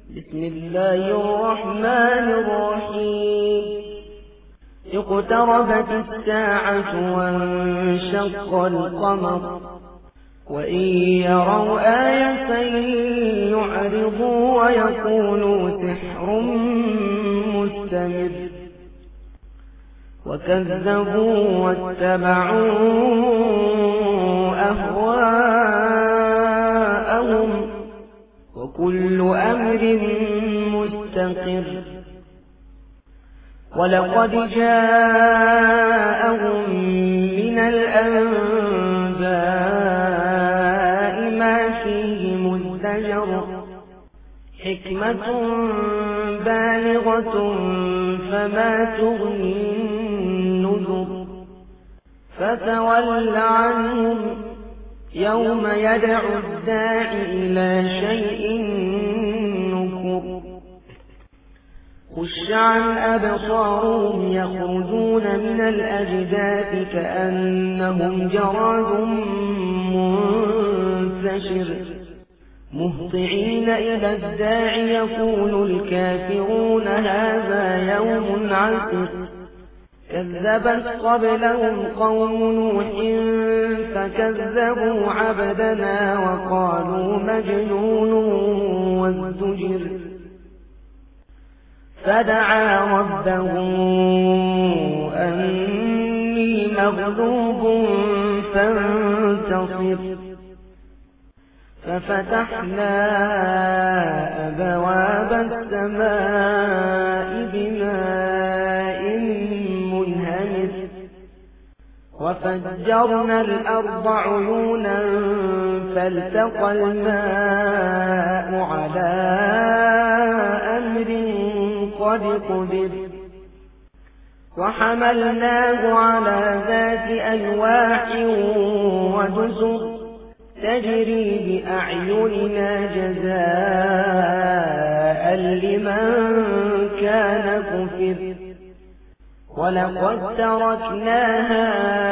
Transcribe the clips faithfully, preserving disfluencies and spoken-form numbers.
بسم الله الرحمن الرحيم اقتربت الساعة وانشق القمر وإن يروا آية يعرضوا ويقولوا سحر مستمر وكذبوا واتبعوا أهواءهم وكل أمر مستقر ولقد جاءهم من الأنباء ما فيه مزدجر حكمة بالغة فما تغني النذر فتول عنهم يوم يدعو الداع إلى شيء نكر خش عن أبصارهم يخرجون من الأجداث كأنهم جراد منتشر مهطعين إلى الداع يقول الكافرون هذا يوم عسر كذبت قبلهم قوم نوح فكذبوا عبدنا وقالوا مجنون وازدجر فدعا ربه أني مغلوب فانتصر ففتحنا أبواب السماء بماء منهمر وفجرنا الأرض عيونا فالتقى الماء على أمر قد قدر وحملناه على ذات ألواح ودسر تجري بأعيننا جزاء لمن كان كفر ولقد تركناها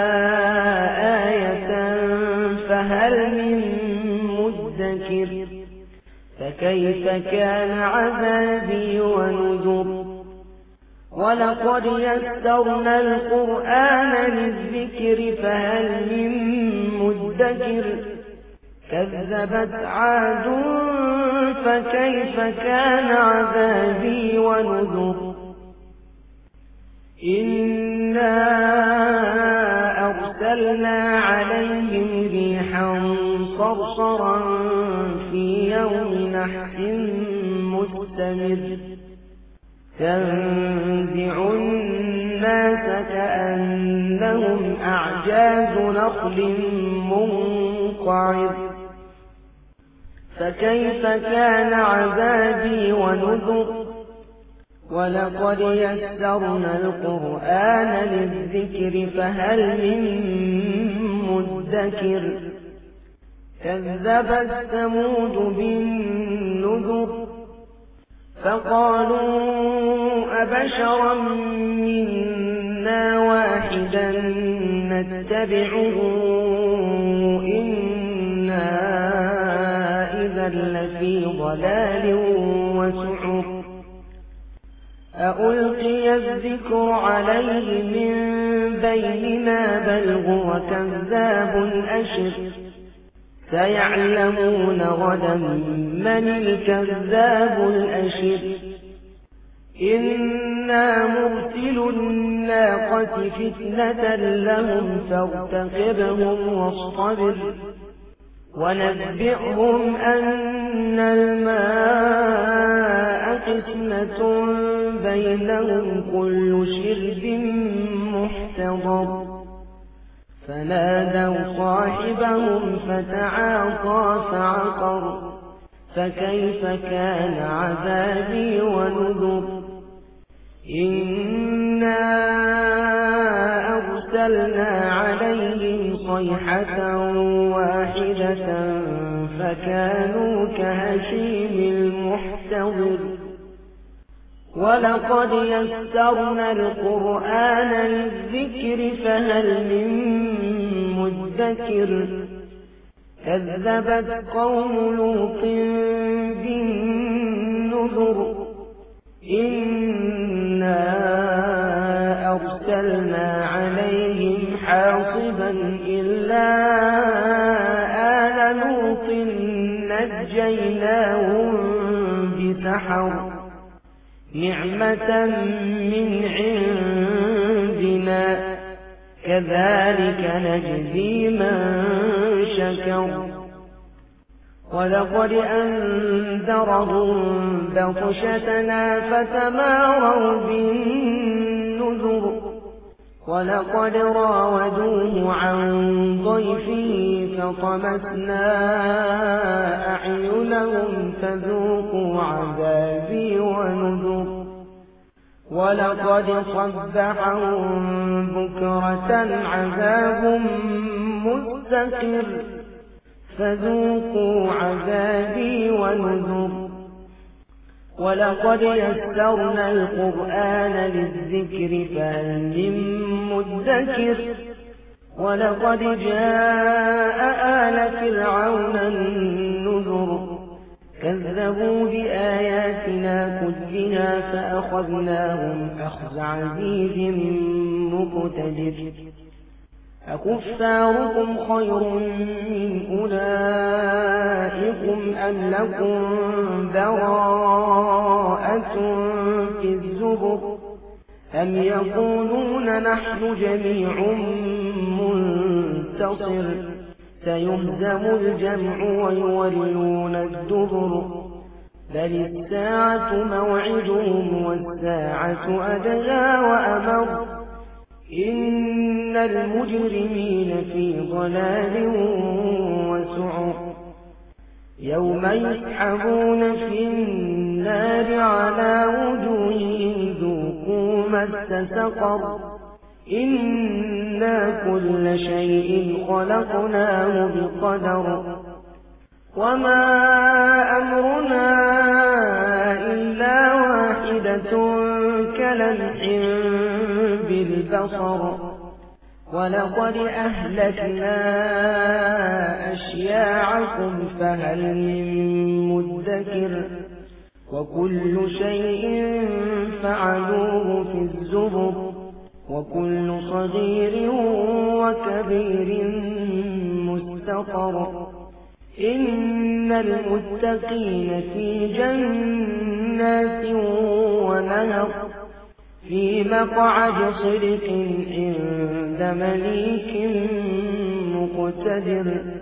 آية فهل من مدكر فكيف كان عذابي ونذر ولقد يسرنا القرآن للذكر فهل من مدكر كذبت عاد فكيف كان عذابي ونذر إنا أرسلنا عليهم ريحا صرصرا في يوم نحس مستمر تنزع الناس كأنهم أعجاز نخل منقعر فكيف كان عذابي ونذر ولقد يسرنا القرآن للذكر فهل من مدكر كذبت ثمود بالنذر فقالوا أبشرا منا واحدا نتبعه إنا إذا لفي ضلال وسعر أألقي الذكر عليه من بيننا بل هو كذاب أشر سيعلمون غدا من الكذاب الأشر إنا مرسل الناقة فتنة لهم فارتقبهم واصطبر ونبئهم أن الماء قسمة بينهم كل شرب محتضر فنادوا صاحبهم فتعاطى فعقر فكيف كان عذابي ونذر إنا أرسلنا عليهم صيحة واحدة فكانوا كهشيم المحتضر ولقد يسرنا القرآن للذكر فهل من مدكر كذبت قوم لوط بالنذر النذر إنا أرسلنا عليهم حاصبا إلا آل لوط نجيناهم بسحر نعمة من عندنا كذلك نجزي من شكر ولقد أنذرهم بطشتنا فتماروا بالنذر ولقد راودوه عن ضيفه فطمسنا أعينهم فذوقوا عذابي ونذر ولقد صبحهم بكرة عذاب مستقر فذوقوا عذابي ونذر ولقد يسرنا القرآن للذكر فهل من مدكر ولقد جاء آل فرعون النذر كذبوا بآياتنا كلها فأخذناهم أخذ عزيز مقتدر أكفاركم خير من أولئكم أم لكم براءة في الزبر أم يقولون نحن جميع منتصر سيهزم الجمع ويولون الدبر بل الساعة موعدهم والساعة أدهى وأمر إن المجرمين في ضلال وسعر يوم يسحبون في النار على وجوههم ذوقوا مس سقر إنا كل شيء خلقناه بقدر وما أمرنا إلا واحدة كلمح بالبصر ولقد أهلكنا أشياعكم فهل من مدكر وكل شيء فعلوه في الزبر وكل صغير وكبير مستقر إن المتقين في جنات ونهر في مقعد صدق عند مليك مقتدر